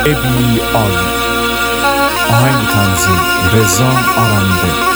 ابی آلی. آهنگ تنظیم رضا آرنده.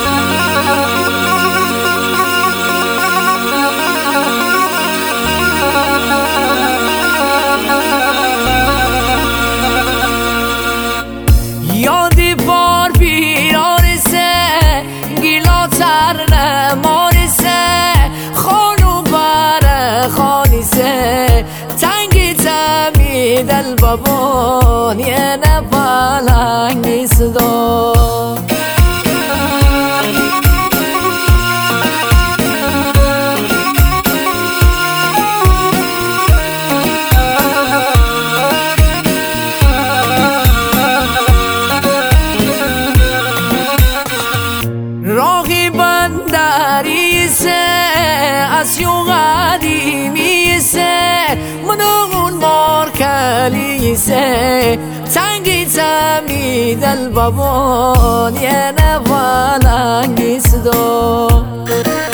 یادی بار بیارسه گیلاتر نمارسه خانو بر خانیسه تنگی تمی دل بابان یه نپالنگی صدا راهی بندریسه از یو قدیمیسه منون مارکلیسه تنگی تمی دل بابان یه نوالنگی صدا